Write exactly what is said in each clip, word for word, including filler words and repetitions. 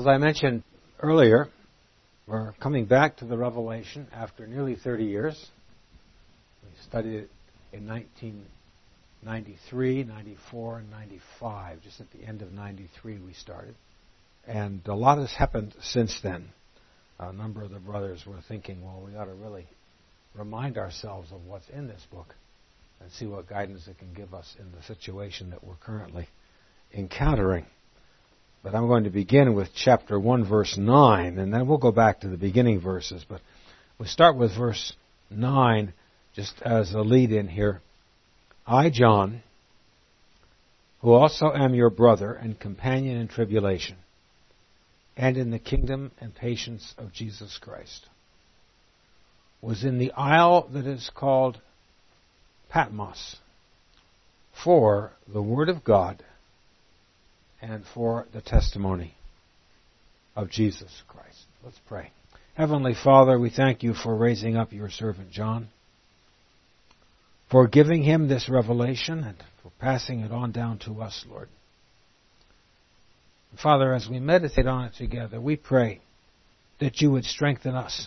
As I mentioned earlier, we're coming back to the Revelation after nearly thirty years. We studied it in nineteen ninety-three, ninety-four, and ninety-five. Just at the end of ninety-three we started. And a lot has happened since then. A number of the brothers were thinking, well, we ought to really remind ourselves of what's in this book and see what guidance it can give us in the situation that we're currently encountering. But I'm going to begin with chapter one, verse nine, and then we'll go back to the beginning verses. But we start with verse nine, just as a lead-in here. I, John, who also am your brother and companion in tribulation, and in the kingdom and patience of Jesus Christ, was in the isle that is called Patmos for the word of God and for the testimony of Jesus Christ. Let's pray. Heavenly Father, we thank you for raising up your servant John, for giving him this revelation and for passing it on down to us, Lord. Father, as we meditate on it together, we pray that you would strengthen us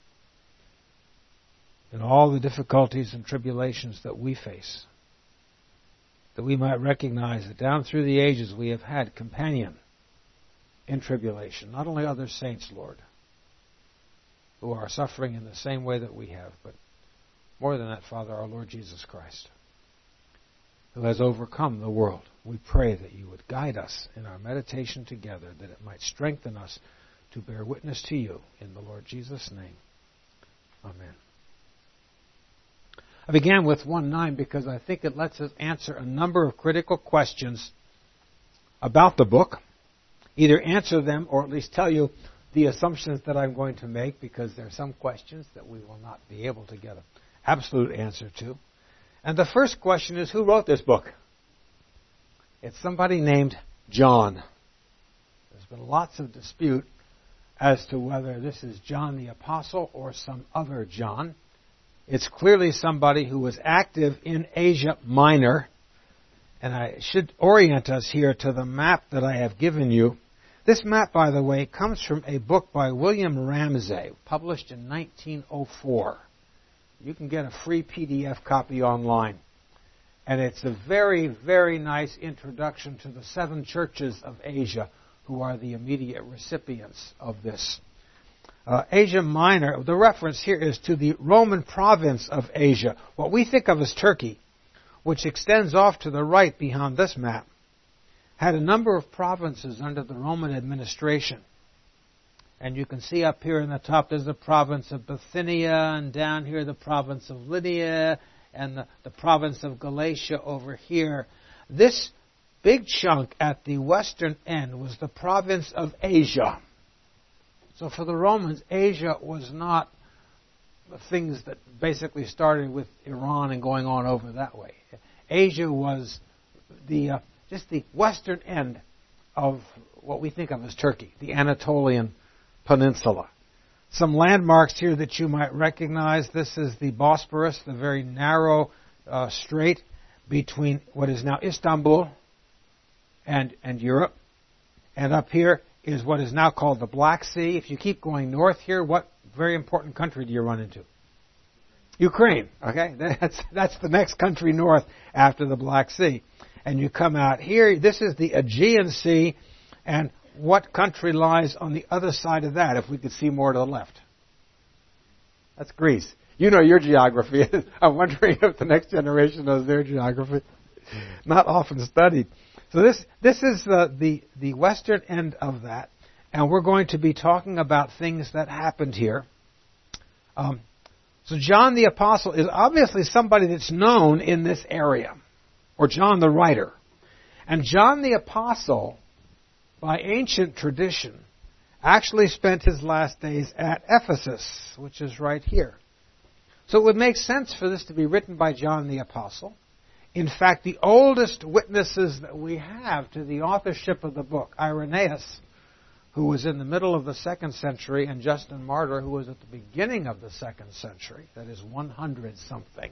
in all the difficulties and tribulations that we face, that we might recognize that down through the ages we have had companion in tribulation, not only other saints, Lord, who are suffering in the same way that we have, but more than that, Father, our Lord Jesus Christ, who has overcome the world. We pray that you would guide us in our meditation together, that it might strengthen us to bear witness to you. In the Lord Jesus' name, amen. I began with one nine because I think it lets us answer a number of critical questions about the book. Either answer them or at least tell you the assumptions that I'm going to make, because there are some questions that we will not be able to get an absolute answer to. And the first question is, who wrote this book? It's somebody named John. There's been lots of dispute as to whether this is John the Apostle or some other John. It's clearly somebody who was active in Asia Minor. And I should orient us here to the map that I have given you. This map, by the way, comes from a book by William Ramsay, published in nineteen oh four. You can get a free P D F copy online. And it's a very, very nice introduction to the seven churches of Asia who are the immediate recipients of this. Uh, Asia Minor, the reference here is to the Roman province of Asia, what we think of as Turkey, which extends off to the right behind this map, had a number of provinces under the Roman administration. And you can see up here in the top there's the province of Bithynia, and down here the province of Lydia, and the, the province of Galatia over here. This big chunk at the western end was the province of Asia. So for the Romans, Asia was not the things that basically started with Iran and going on over that way. Asia was the uh, just the western end of what we think of as Turkey, the Anatolian Peninsula. Some landmarks here that you might recognize. This is the Bosporus, the very narrow uh, strait between what is now Istanbul and, and Europe. And up here is what is now called the Black Sea. If you keep going north here, what very important country do you run into? Ukraine. Okay, that's that's the next country north after the Black Sea. And you come out here. This is the Aegean Sea, and what country lies on the other side of that? If we could see more to the left, that's Greece. You know your geography. I'm wondering if the next generation knows their geography. Not often studied. So this this is the, the, the western end of that, and we're going to be talking about things that happened here. Um, so John the Apostle is obviously somebody that's known in this area, or John the writer. And John the Apostle, by ancient tradition, actually spent his last days at Ephesus, which is right here. So it would make sense for this to be written by John the Apostle. In fact, the oldest witnesses that we have to the authorship of the book, Irenaeus, who was in the middle of the second century, and Justin Martyr, who was at the beginning of the second century, that is one hundred something,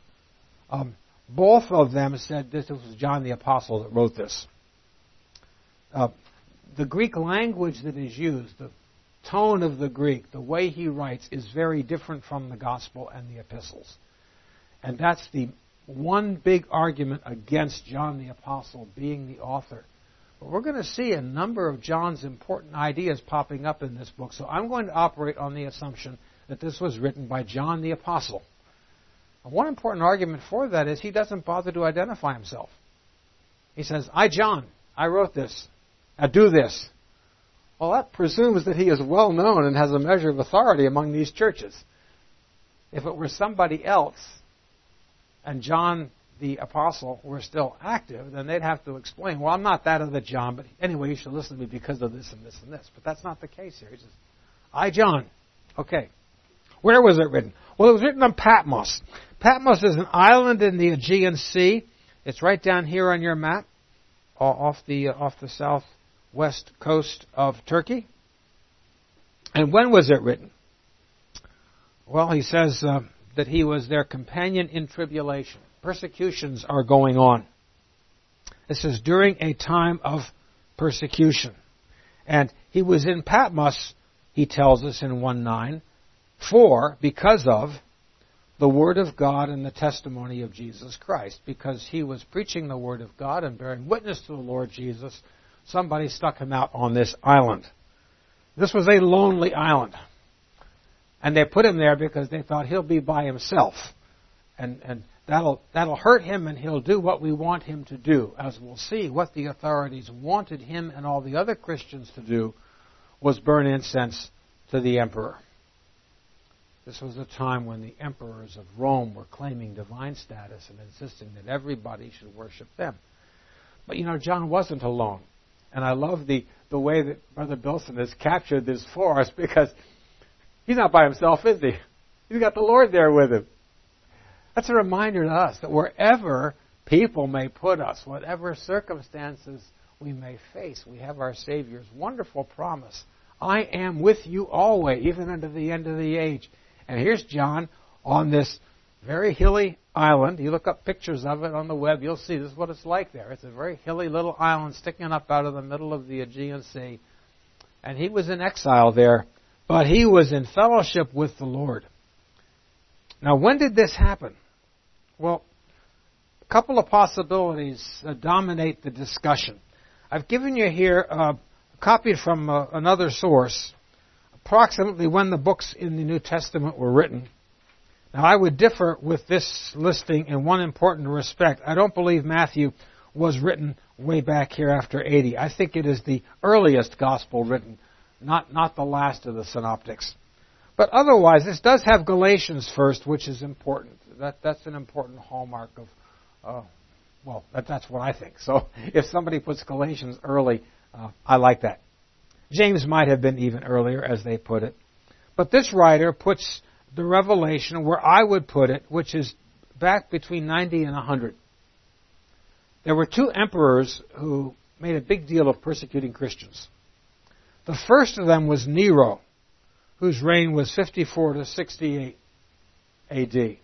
um, both of them said this was John the Apostle that wrote this. Uh, the Greek language that is used, the tone of the Greek, the way he writes, is very different from the Gospel and the epistles. And that's the one big argument against John the Apostle being the author. But we're going to see a number of John's important ideas popping up in this book, so I'm going to operate on the assumption that this was written by John the Apostle. And one important argument for that is he doesn't bother to identify himself. He says, I, John, I wrote this. Now do this. Well, that presumes that he is well known and has a measure of authority among these churches. If it were somebody else, and John the Apostle were still active, then they'd have to explain, well, I'm not that other John, but anyway, you should listen to me because of this and this and this. But that's not the case here. He says, I, John. Okay. Where was it written? Well, it was written on Patmos. Patmos is an island in the Aegean Sea. It's right down here on your map, off the, off the southwest coast of Turkey. And when was it written? Well, he says uh, that he was their companion in tribulation. Persecutions are going on. This is during a time of persecution. And he was in Patmos, he tells us in one nine, for, because of, the Word of God and the testimony of Jesus Christ. Because he was preaching the Word of God and bearing witness to the Lord Jesus, somebody stuck him out on this island. This was a lonely island. And they put him there because they thought he'll be by himself. And, and that'll, that'll hurt him, and he'll do what we want him to do. As we'll see, what the authorities wanted him and all the other Christians to do was burn incense to the emperor. This was a time when the emperors of Rome were claiming divine status and insisting that everybody should worship them. But, you know, John wasn't alone. And I love the, the way that Brother Bilson has captured this for us, because he's not by himself, is he? He's got the Lord there with him. That's a reminder to us that wherever people may put us, whatever circumstances we may face, we have our Savior's wonderful promise. I am with you always, even unto the end of the age. And here's John on this very hilly island. You look up pictures of it on the web, you'll see this is what it's like there. It's a very hilly little island sticking up out of the middle of the Aegean Sea. And he was in exile there, but he was in fellowship with the Lord. Now, when did this happen? Well, a couple of possibilities uh, dominate the discussion. I've given you here uh, a copy from uh, another source, approximately when the books in the New Testament were written. Now, I would differ with this listing in one important respect. I don't believe Matthew was written way back here after eighty. I think it is the earliest gospel written, not, not the last of the synoptics. But otherwise, this does have Galatians first, which is important. That, that's an important hallmark of, uh, well, that, that's what I think. So if somebody puts Galatians early, uh, I like that. James might have been even earlier, as they put it. But this writer puts the Revelation where I would put it, which is back between ninety and one hundred. There were two emperors who made a big deal of persecuting Christians. The first of them was Nero, whose reign was fifty-four to sixty-eight A D.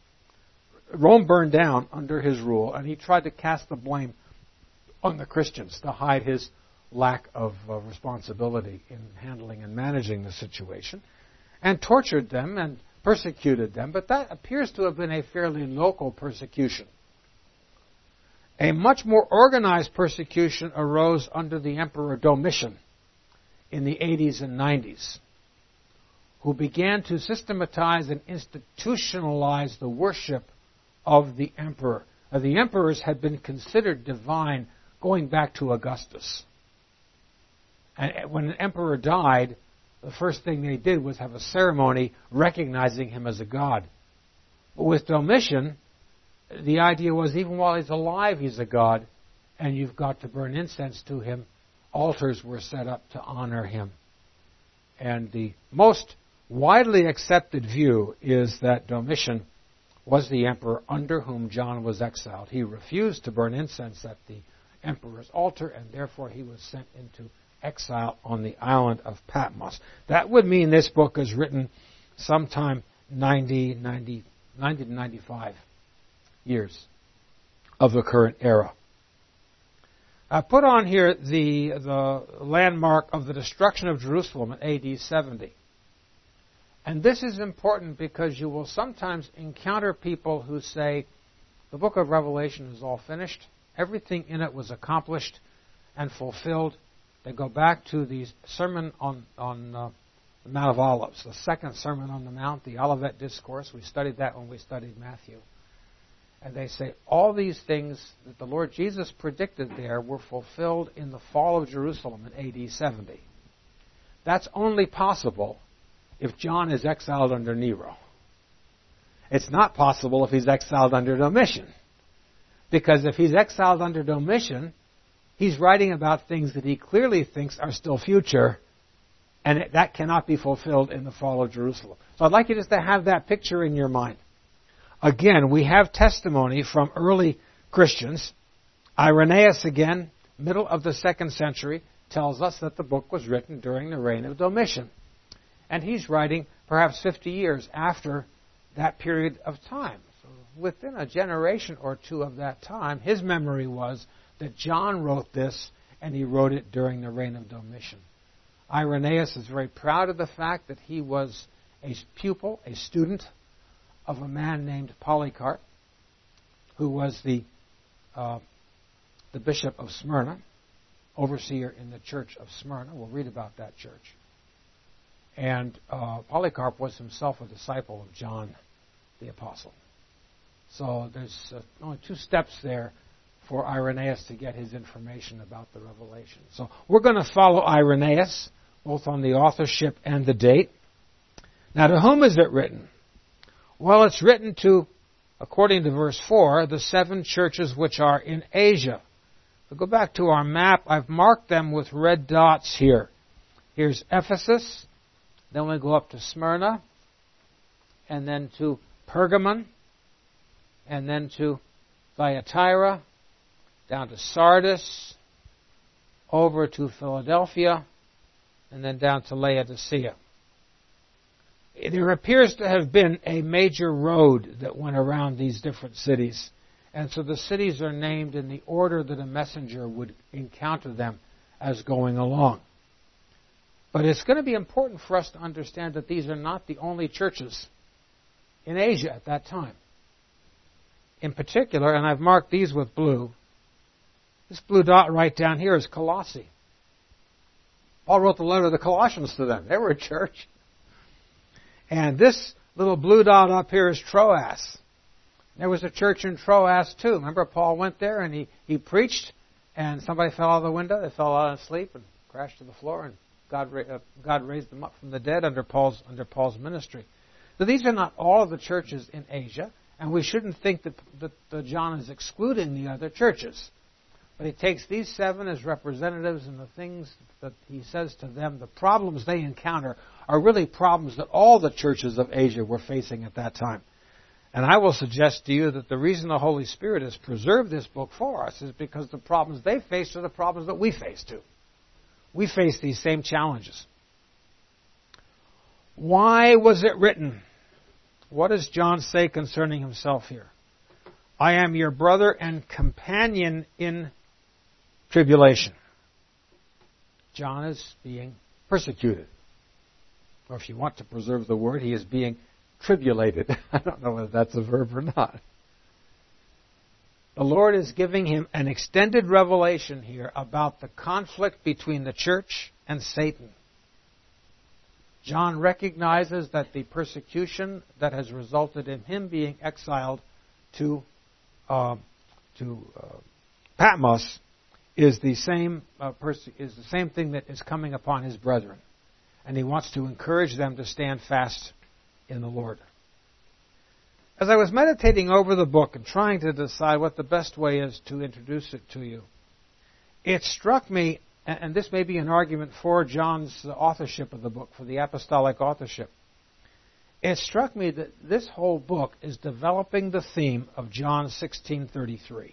Rome burned down under his rule, and he tried to cast the blame on the Christians to hide his lack of uh, responsibility in handling and managing the situation, and tortured them and persecuted them. But that appears to have been a fairly local persecution. A much more organized persecution arose under the Emperor Domitian in the eighties and nineties, who began to systematize and institutionalize the worship of the emperor. Now, the emperors had been considered divine going back to Augustus. And when an emperor died, the first thing they did was have a ceremony recognizing him as a god. But with Domitian, the idea was even while he's alive, he's a god, and you've got to burn incense to him. Altars were set up to honor him. And the most widely accepted view is that Domitian was the emperor under whom John was exiled. He refused to burn incense at the emperor's altar, and therefore he was sent into exile on the island of Patmos. That would mean this book is written sometime ninety, ninety, ninety to ninety-five years of the current era. I put on here the, the landmark of the destruction of Jerusalem in A D seventy. And this is important because you will sometimes encounter people who say, the book of Revelation is all finished, everything in it was accomplished and fulfilled. They go back to the Sermon on, on uh, the Mount of Olives, the second Sermon on the Mount, the Olivet Discourse. We studied that when we studied Matthew. And they say all these things that the Lord Jesus predicted there were fulfilled in the fall of Jerusalem in A D seventy. That's only possible if John is exiled under Nero. It's not possible if he's exiled under Domitian. Because if he's exiled under Domitian, he's writing about things that he clearly thinks are still future, and it, that cannot be fulfilled in the fall of Jerusalem. So I'd like you just to have that picture in your mind. Again, we have testimony from early Christians. Irenaeus, again, middle of the second century, tells us that the book was written during the reign of Domitian. And he's writing perhaps fifty years after that period of time. So within a generation or two of that time, his memory was that John wrote this, and he wrote it during the reign of Domitian. Irenaeus is very proud of the fact that he was a pupil, a student of a man named Polycarp, who was the uh, the bishop of Smyrna, overseer in the church of Smyrna. We'll read about that church. And uh, Polycarp was himself a disciple of John the Apostle. So there's uh, only two steps there for Irenaeus to get his information about the Revelation. So we're going to follow Irenaeus, both on the authorship and the date. Now, to whom is it written? Well, it's written to, according to verse four, the seven churches which are in Asia. If we go back to our map, I've marked them with red dots here. Here's Ephesus. Then we go up to Smyrna, and then to Pergamon, and then to Thyatira, down to Sardis, over to Philadelphia, and then down to Laodicea. There appears to have been a major road that went around these different cities, and so the cities are named in the order that a messenger would encounter them as going along. But it's going to be important for us to understand that these are not the only churches in Asia at that time. In particular, and I've marked these with blue, this blue dot right down here is Colossae. Paul wrote the letter of the Colossians to them. They were a church. And this little blue dot up here is Troas. There was a church in Troas too. Remember, Paul went there and he, he preached, and somebody fell out of the window. They fell out of sleep and crashed to the floor, and God, uh, God raised them up from the dead under Paul's, under Paul's ministry. So these are not all of the churches in Asia, and we shouldn't think that, that, that John is excluding the other churches. But he takes these seven as representatives, and the things that he says to them, the problems they encounter, are really problems that all the churches of Asia were facing at that time. And I will suggest to you that the reason the Holy Spirit has preserved this book for us is because the problems they faced are the problems that we face too. We face these same challenges. Why was it written? What does John say concerning himself here? I am your brother and companion in tribulation. John is being persecuted. Or if you want to preserve the word, he is being tribulated. I don't know whether that's a verb or not. The Lord is giving him an extended revelation here about the conflict between the church and Satan. John recognizes that the persecution that has resulted in him being exiled to uh, to uh, Patmos is the same uh, perse- is the same thing that is coming upon his brethren, and he wants to encourage them to stand fast in the Lord. As I was meditating over the book and trying to decide what the best way is to introduce it to you, it struck me, and this may be an argument for John's authorship of the book, for the apostolic authorship. It struck me that this whole book is developing the theme of John sixteen thirty-three.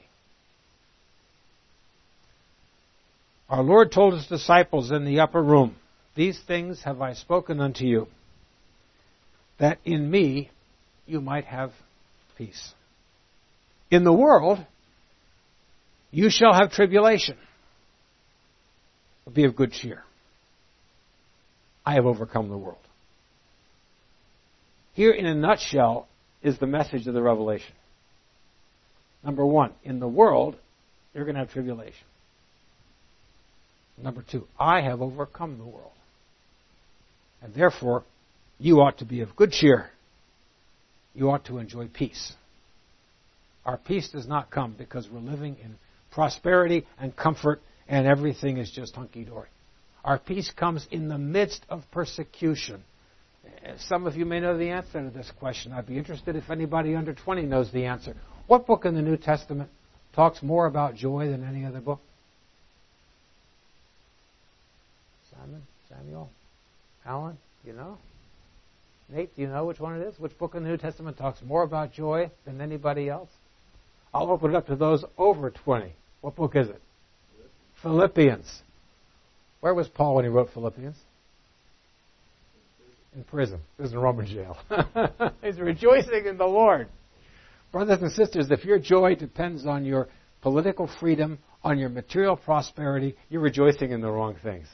Our Lord told his disciples in the upper room, "These things have I spoken unto you, that in me you might have peace. In the world you shall have tribulation." Be of good cheer. I have overcome the world. Here, in a nutshell, is the message of the Revelation. Number one, in the world, you're going to have tribulation. Number two, I have overcome the world. And therefore, you ought to be of good cheer. You ought to enjoy peace. Our peace does not come because we're living in prosperity and comfort and everything is just hunky-dory. Our peace comes in the midst of persecution. Some of you may know the answer to this question. I'd be interested if anybody under twenty knows the answer. What book in the New Testament talks more about joy than any other book? Simon? Samuel? Alan? You know? Nate, do you know which one it is? Which book in the New Testament talks more about joy than anybody else? I'll open it up to those over twenty. What book is it? Philippians. Where was Paul when he wrote Philippians? In prison. He was in Roman jail. He's rejoicing in the Lord. Brothers and sisters, if your joy depends on your political freedom, on your material prosperity, you're rejoicing in the wrong things.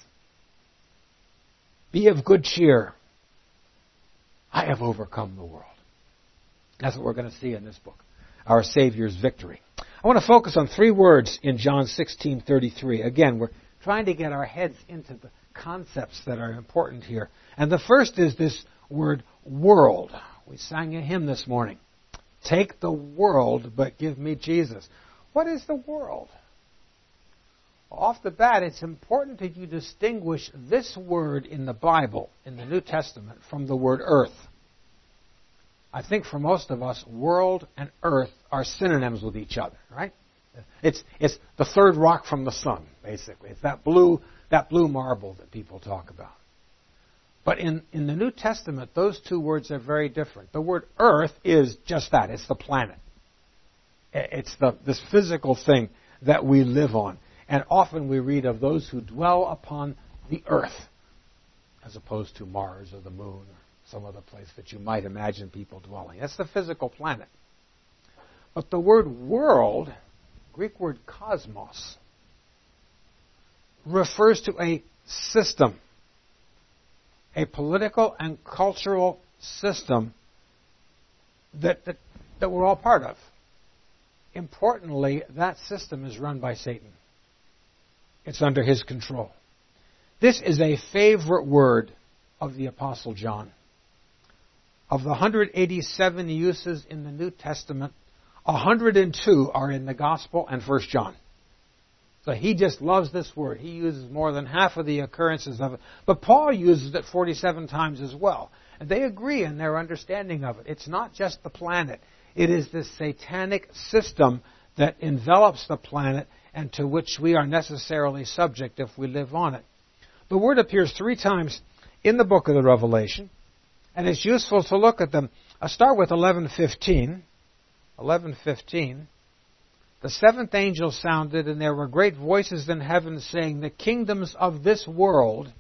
Be of good cheer. I have overcome the world. That's what we're going to see in this book. Our Savior's victory. I want to focus on three words in John sixteen thirty-three. Again, we're trying to get our heads into the concepts that are important here. And the first is this word world. We sang a hymn this morning. Take the world, but give me Jesus. What is the world? Off the bat, it's important that you distinguish this word in the Bible, in the New Testament, from the word earth. I think for most of us, world and earth are synonyms with each other, right? It's it's the third rock from the sun, basically. It's that blue that blue marble that people talk about. But in, in the New Testament, those two words are very different. The word earth is just that. It's the planet. It's the this physical thing that we live on. And often we read of those who dwell upon the earth, as opposed to Mars or the moon or some other place that you might imagine people dwelling. That's the physical planet. But the word world, Greek word cosmos, refers to a system, a political and cultural system that, that, that we're all part of. Importantly, that system is run by Satan. It's under his control. This is a favorite word of the Apostle John. Of the one hundred eighty-seven uses in the New Testament, one hundred two are in the Gospel and First John. So he just loves this word. He uses more than half of the occurrences of it. But Paul uses it forty-seven times as well. And they agree in their understanding of it. It's not just the planet. It is this satanic system that envelops the planet and to which we are necessarily subject if we live on it. The word appears three times in the book of the Revelation, and it's useful to look at them. I'll start with eleven fifteen. eleven fifteen. The seventh angel sounded, and there were great voices in heaven saying, the kingdoms of this world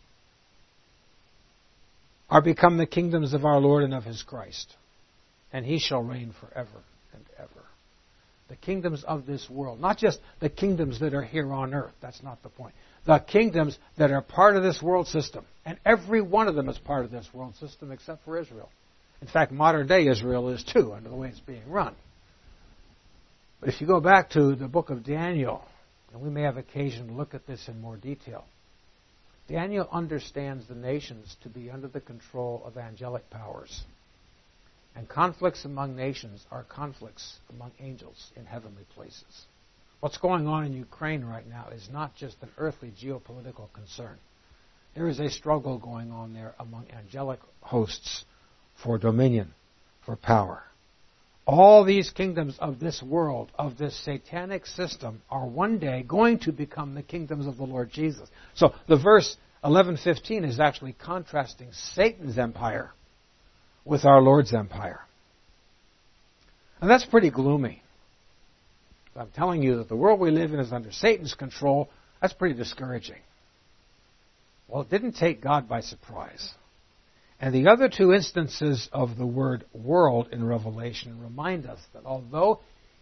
are become the kingdoms of our Lord and of his Christ, and he shall reign forever and ever. The kingdoms of this world. Not just the kingdoms that are here on earth. That's not the point. The kingdoms that are part of this world system. And every one of them is part of this world system except for Israel. In fact, modern day Israel is too, under the way it's being run. But if you go back to the book of Daniel, and we may have occasion to look at this in more detail, Daniel understands the nations to be under the control of angelic powers. And conflicts among nations are conflicts among angels in heavenly places. What's going on in Ukraine right now is not just an earthly geopolitical concern. There is a struggle going on there among angelic hosts for dominion, for power. All these kingdoms of this world, of this satanic system, are one day going to become the kingdoms of the Lord Jesus. So the verse eleven fifteen is actually contrasting Satan's empire with our Lord's empire. And that's pretty gloomy. If I'm telling you that the world we live in is under Satan's control, that's pretty discouraging. Well, it didn't take God by surprise. And the other two instances of the word world in Revelation remind us that although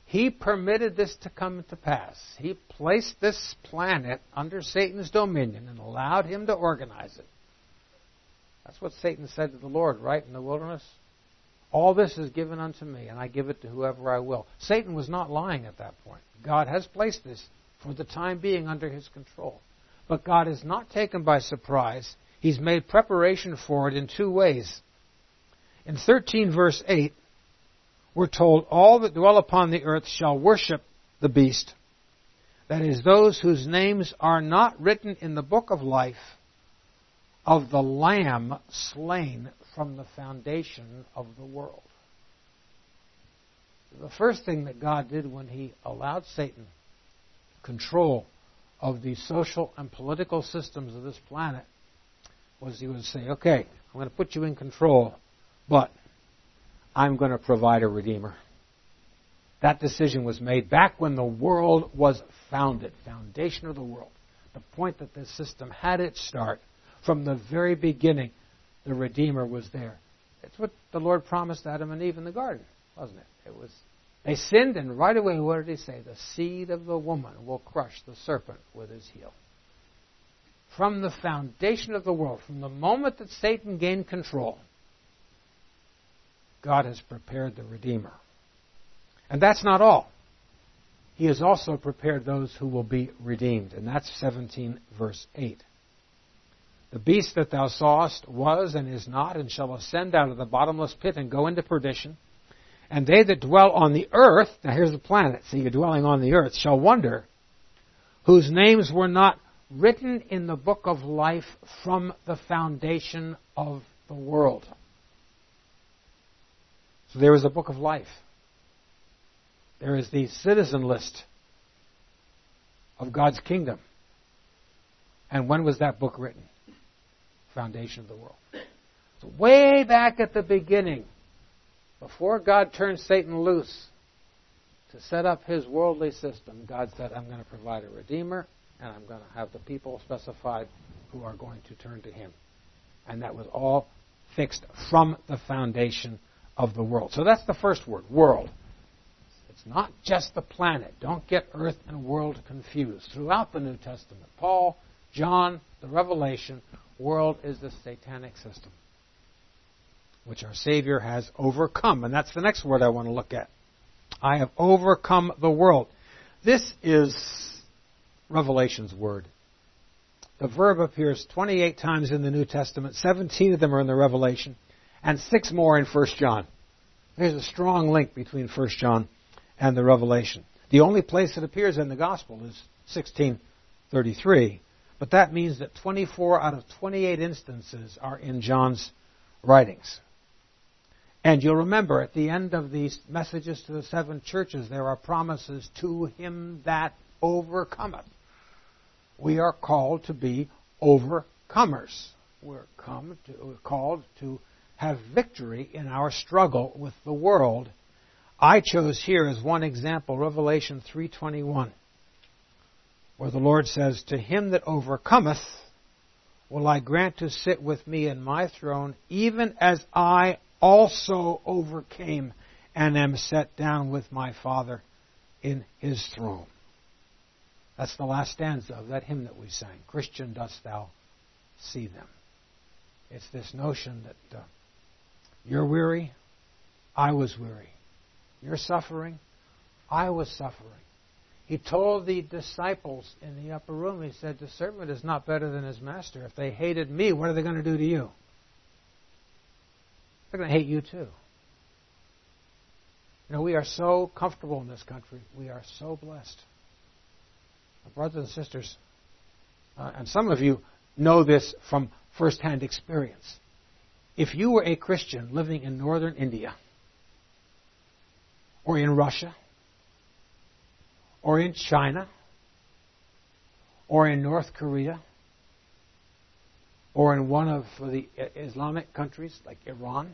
He permitted this to come to pass. He placed this planet under Satan's dominion and allowed him to organize it. That's what Satan said to the Lord, right, in the wilderness. All this is given unto me, and I give it to whoever I will. Satan was not lying at that point. God has placed this for the time being under his control. But God is not taken by surprise. He's made preparation for it in two ways. In thirteen verse eight, we're told, all that dwell upon the earth shall worship the beast. That is, those whose names are not written in the book of life of the Lamb slain from the foundation of the world. The first thing that God did when he allowed Satan control of the social and political systems of this planet was he would say, okay, I'm going to put you in control, but I'm going to provide a Redeemer. That decision was made back when the world was founded, foundation of the world. The point that this system had its start. From the very beginning, the Redeemer was there. It's what the Lord promised Adam and Eve in the garden, wasn't it? It was. They sinned, and right away, what did he say? The seed of the woman will crush the serpent with his heel. From the foundation of the world, from the moment that Satan gained control, God has prepared the Redeemer. And that's not all. He has also prepared those who will be redeemed. And that's seventeen verse eight. The beast that thou sawest was and is not, and shall ascend out of the bottomless pit and go into perdition. And they that dwell on the earth, now here's the planet, so you're dwelling on the earth, shall wonder, whose names were not written in the book of life from the foundation of the world. So there is a book of life. There is the citizen list of God's kingdom. And when was that book written? Foundation of the world. So way back at the beginning, before God turned Satan loose to set up his worldly system, God said, I'm going to provide a Redeemer, and I'm going to have the people specified who are going to turn to him. And that was all fixed from the foundation of the world. So that's the first word, world. It's not just the planet. Don't get earth and world confused. Throughout the New Testament, Paul, John, the Revelation, world is the satanic system, which our Savior has overcome. And that's the next word I want to look at. I have overcome the world. This is Revelation's word. The verb appears twenty-eight times in the New Testament. seventeen of them are in the Revelation, and six more in First John. There's a strong link between First John and the Revelation. The only place it appears in the Gospel is sixteen thirty-three, but that means that twenty-four out of twenty-eight instances are in John's writings. And you'll remember, at the end of these messages to the seven churches, there are promises to him that overcometh. We are called to be overcomers. We're, come to, we're called to have victory in our struggle with the world. I chose here as one example Revelation three twenty-one, where the Lord says, to him that overcometh will I grant to sit with me in my throne, even as I also overcame and am set down with my Father in his throne. That's the last stanza of that hymn that we sang. Christian, dost thou see them? It's this notion that uh, you're weary, I was weary. You're suffering, I was suffering. He told the disciples in the upper room, he said, the servant is not better than his master. If they hated me, what are they going to do to you? They're going to hate you too. You know, we are so comfortable in this country. We are so blessed. Brothers and sisters, uh, and some of you know this from first-hand experience. If you were a Christian living in northern India, or in Russia, or in China, or in North Korea, or in one of the Islamic countries like Iran,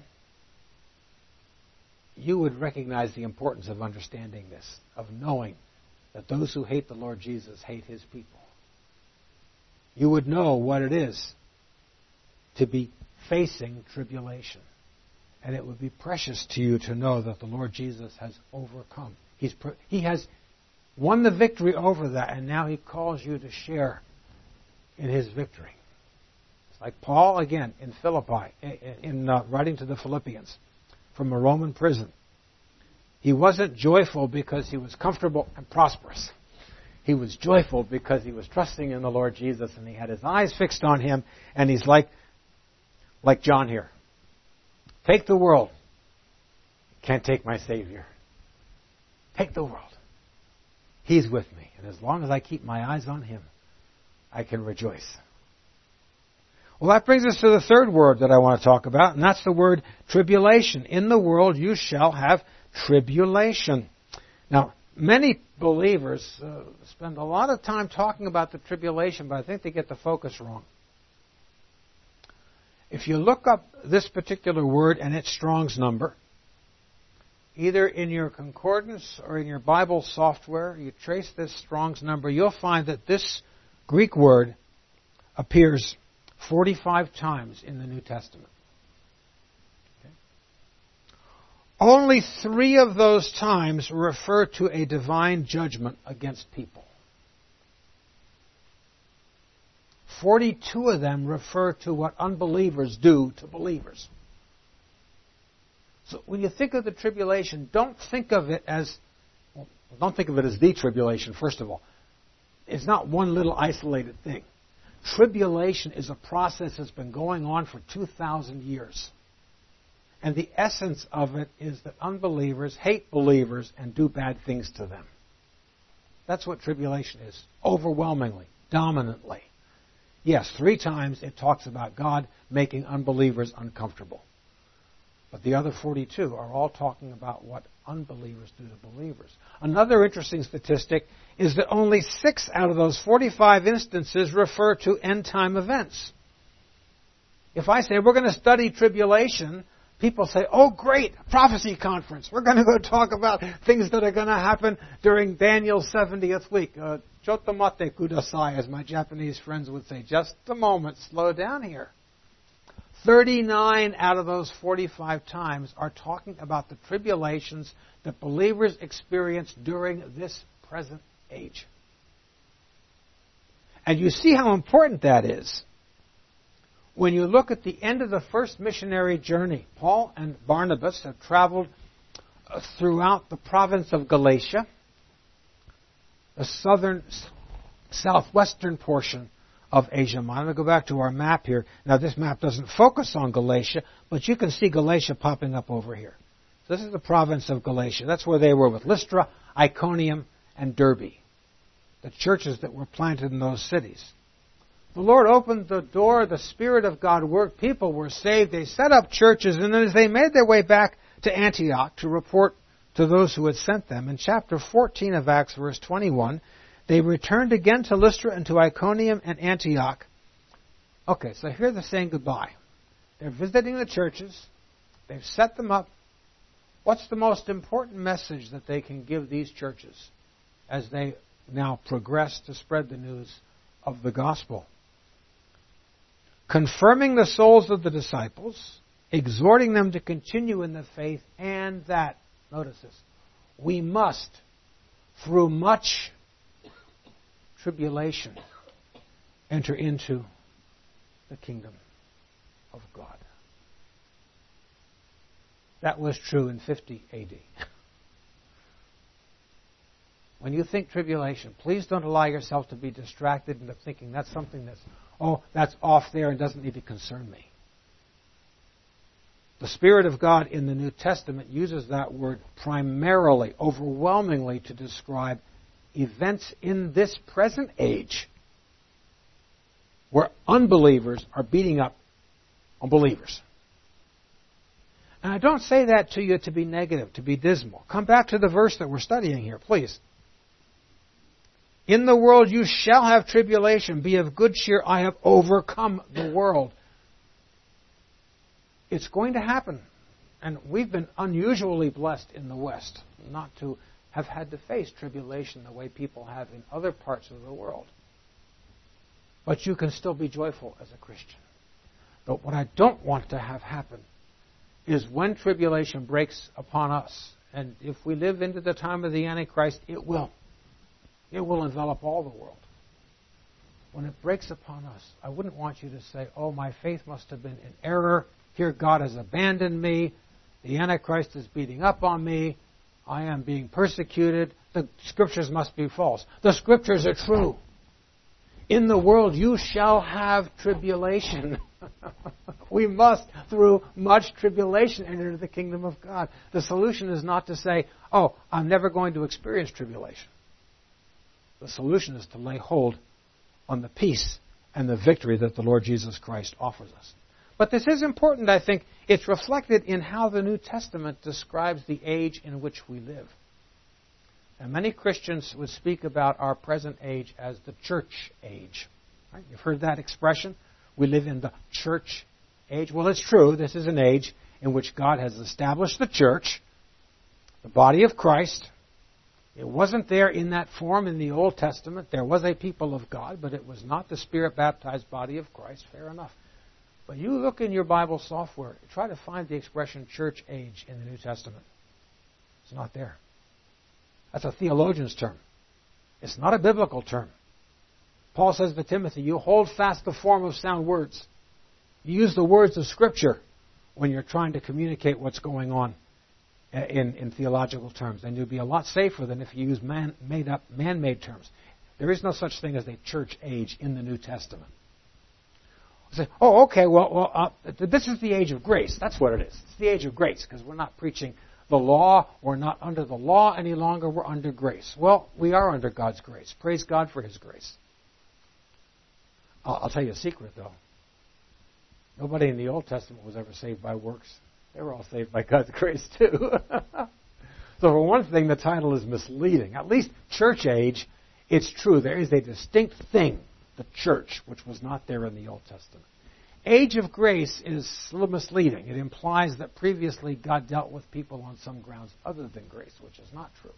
you would recognize the importance of understanding this, of knowing that those who hate the Lord Jesus hate his people. You would know what it is to be facing tribulation. And it would be precious to you to know that the Lord Jesus has overcome He's, he has won the victory over that, and now he calls you to share in his victory. It's like Paul, again, in Philippi, in uh, writing to the Philippians from a Roman prison. He wasn't joyful because he was comfortable and prosperous. He was joyful because he was trusting in the Lord Jesus, and he had his eyes fixed on him, and he's like, like John here. Take the world. Can't take my Savior. Take the world. He's with me, and as long as I keep my eyes on him, I can rejoice. Well, that brings us to the third word that I want to talk about, and that's the word tribulation. In the world you shall have tribulation. Now, many believers uh, spend a lot of time talking about the tribulation, but I think they get the focus wrong. If you look up this particular word and its Strong's number, either in your concordance or in your Bible software, you trace this Strong's number, you'll find that this Greek word appears forty-five times in the New Testament. Okay. Only three of those times refer to a divine judgment against people. forty-two of them refer to what unbelievers do to believers. So when you think of the tribulation, don't think of it as, well, don't think of it as the tribulation, first of all. It's not one little isolated thing. Tribulation is a process that's been going on for two thousand years. And the essence of it is that unbelievers hate believers and do bad things to them. That's what tribulation is, overwhelmingly, dominantly. Yes, three times it talks about God making unbelievers uncomfortable. But the other forty-two are all talking about what unbelievers do to believers. Another interesting statistic is that only six out of those forty-five instances refer to end-time events. If I say we're going to study tribulation, people say, oh great, prophecy conference. We're going to go talk about things that are going to happen during Daniel's seventieth week. Uh, Chotomate kudasai, as my Japanese friends would say. Just a moment, slow down here. thirty-nine out of those forty-five times are talking about the tribulations that believers experience during this present age. And you see how important that is when you look at the end of the first missionary journey. Paul and Barnabas have traveled throughout the province of Galatia, the southern, southwestern portion of Asia Minor. I'm going to go back to our map here. Now, this map doesn't focus on Galatia, but you can see Galatia popping up over here. So this is the province of Galatia. That's where they were with Lystra, Iconium, and Derbe, the churches that were planted in those cities. The Lord opened the door. The Spirit of God worked. People were saved. They set up churches, and then as they made their way back to Antioch to report to those who had sent them, in chapter fourteen of Acts, verse twenty-one, they returned again to Lystra and to Iconium and Antioch. Okay, so here they're saying goodbye. They're visiting the churches. They've set them up. What's the most important message that they can give these churches as they now progress to spread the news of the gospel? Confirming the souls of the disciples, exhorting them to continue in the faith, and that, notice this, we must, through much tribulation, enter into the kingdom of God. That was true in fifty A D. When you think tribulation, please don't allow yourself to be distracted into thinking that's something that's, oh, that's off there and doesn't need to concern me. The Spirit of God in the New Testament uses that word primarily, overwhelmingly, to describe events in this present age where unbelievers are beating up on believers. And I don't say that to you to be negative, to be dismal. Come back to the verse that we're studying here, please. In the world you shall have tribulation. Be of good cheer. I have overcome the world. It's going to happen. And we've been unusually blessed in the West not to have had to face tribulation the way people have in other parts of the world. But you can still be joyful as a Christian. But what I don't want to have happen is when tribulation breaks upon us And if we live into the time of the Antichrist, it will. It will envelop all the world. When it breaks upon us, I wouldn't want you to say, oh, my faith must have been in error. Here God has abandoned me. The Antichrist is beating up on me. I am being persecuted. The Scriptures must be false. The Scriptures are true. In the world you shall have tribulation. We must, through much tribulation, enter into the kingdom of God. The solution is not to say, oh, I'm never going to experience tribulation. The solution is to lay hold on the peace and the victory that the Lord Jesus Christ offers us. But this is important, I think. It's reflected in how the New Testament describes the age in which we live. And many Christians would speak about our present age as the church age. Right? You've heard that expression? We live in the church age. Well, it's true. This is an age in which God has established the church, the body of Christ. It wasn't there in that form in the Old Testament. There was a people of God, but it was not the Spirit-baptized body of Christ. Fair enough. But you look in your Bible software, try to find the expression church age in the New Testament. It's not there. That's a theologian's term. It's not a biblical term. Paul says to Timothy, you hold fast the form of sound words. You use the words of Scripture when you're trying to communicate what's going on in, in theological terms. And you'll be a lot safer than if you use man, made up, man-made terms. There is no such thing as a church age in the New Testament. You say, oh, okay, well, well uh, this is the age of grace. That's what it is. It's the age of grace because we're not preaching the law. We're not under the law any longer. We're under grace. Well, we are under God's grace. Praise God for His grace. I'll, I'll tell you a secret, though. Nobody in the Old Testament was ever saved by works. They were all saved by God's grace, too. So for one thing, the title is misleading. At least church age, it's true. There is a distinct thing, the church, which was not there in the Old Testament. Age of grace is a little misleading. It implies that previously God dealt with people on some grounds other than grace, which is not true.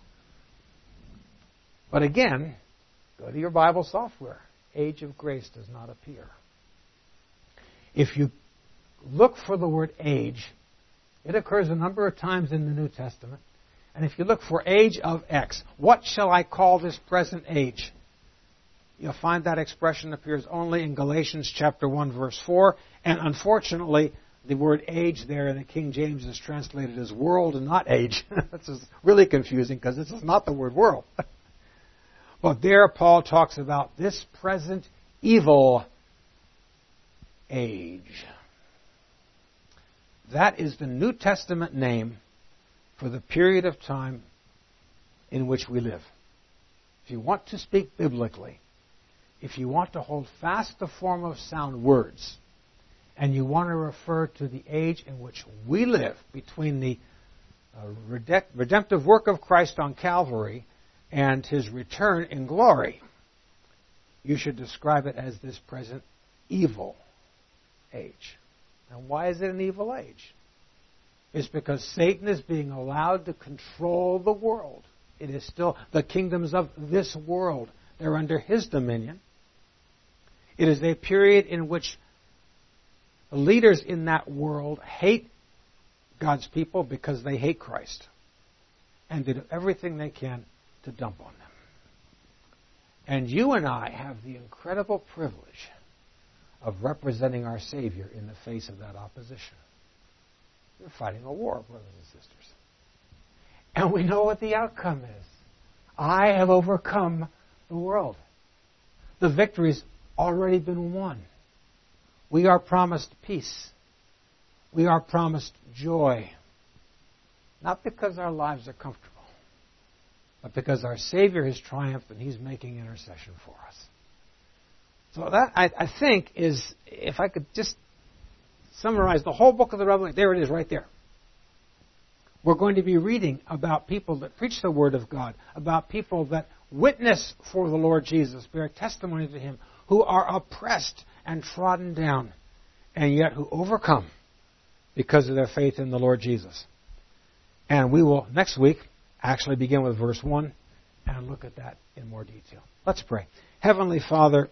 But again, go to your Bible software. Age of grace does not appear. If you look for the word age, it occurs a number of times in the New Testament. And if you look for age of X, what shall I call this present age? You'll find that expression appears only in Galatians chapter one, verse four. And unfortunately, the word age there in the King James is translated as world and not age. This is really confusing because this is not the word world. But there Paul talks about this present evil age. That is the New Testament name for the period of time in which we live. If you want to speak biblically, if you want to hold fast the form of sound words, and you want to refer to the age in which we live between the uh, redemptive work of Christ on Calvary and His return in glory, you should describe it as this present evil age. And why is it an evil age? It's because Satan is being allowed to control the world. It is still the kingdoms of this world. They're under his dominion. It is a period in which the leaders in that world hate God's people because they hate Christ. And they do everything they can to dump on them. And you and I have the incredible privilege of representing our Savior in the face of that opposition. We're fighting a war, brothers and sisters. And we know what the outcome is. I have overcome the world. The victory's already been won. We are promised peace. We are promised joy. Not because our lives are comfortable, but because our Savior has triumphed and He's making intercession for us. So that, I, I think, is, if I could just summarize the whole book of the Revelation, there it is right there. We're going to be reading about people that preach the Word of God, about people that witness for the Lord Jesus, bear testimony to Him, who are oppressed and trodden down, and yet who overcome because of their faith in the Lord Jesus. And we will, next week, actually begin with verse one and look at that in more detail. Let's pray. Heavenly Father,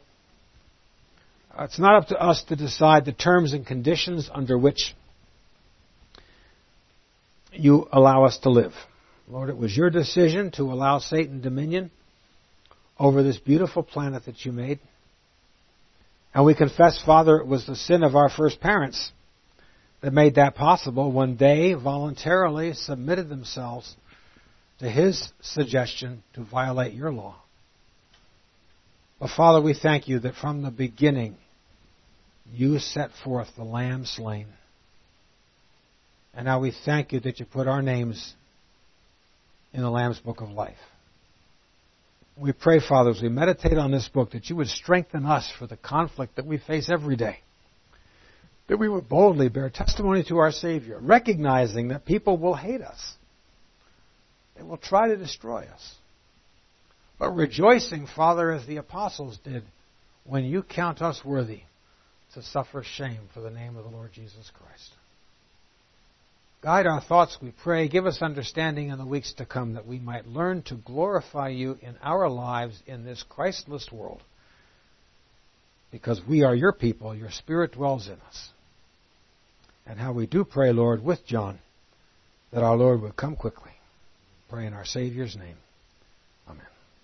it's not up to us to decide the terms and conditions under which You allow us to live. Lord, it was your decision to allow Satan dominion over this beautiful planet that you made. And we confess, Father, it was the sin of our first parents that made that possible when they voluntarily submitted themselves to his suggestion to violate your law. But Father, we thank you that from the beginning you set forth the Lamb slain. And now we thank you that you put our names in the Lamb's Book of Life. We pray, Father, as we meditate on this book, that you would strengthen us for the conflict that we face every day. That we would boldly bear testimony to our Savior, recognizing that people will hate us. They will try to destroy us. But rejoicing, Father, as the apostles did, when you count us worthy to suffer shame for the name of the Lord Jesus Christ. Guide our thoughts, we pray. Give us understanding in the weeks to come that we might learn to glorify you in our lives in this Christless world. Because we are your people, your Spirit dwells in us. And how we do pray, Lord, with John, that our Lord would come quickly. Pray in our Savior's name. Amen.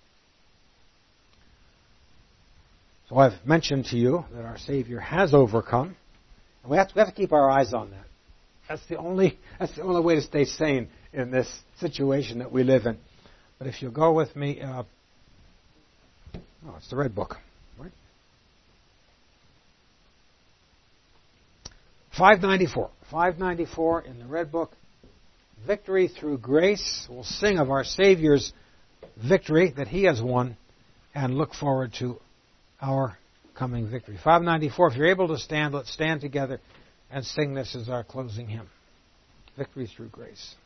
So I've mentioned to you that our Savior has overcome. And we have to, we have to keep our eyes on that. That's the only that's the only way to stay sane in this situation that we live in. But if you'll go with me, uh, oh, it's the Red Book, right? five ninety-four. five ninety-four in the Red Book. Victory through grace. We'll sing of our Savior's victory that He has won and look forward to our coming victory. five ninety-four. If you're able to stand, let's stand together and sing this as our closing hymn. Victory through grace.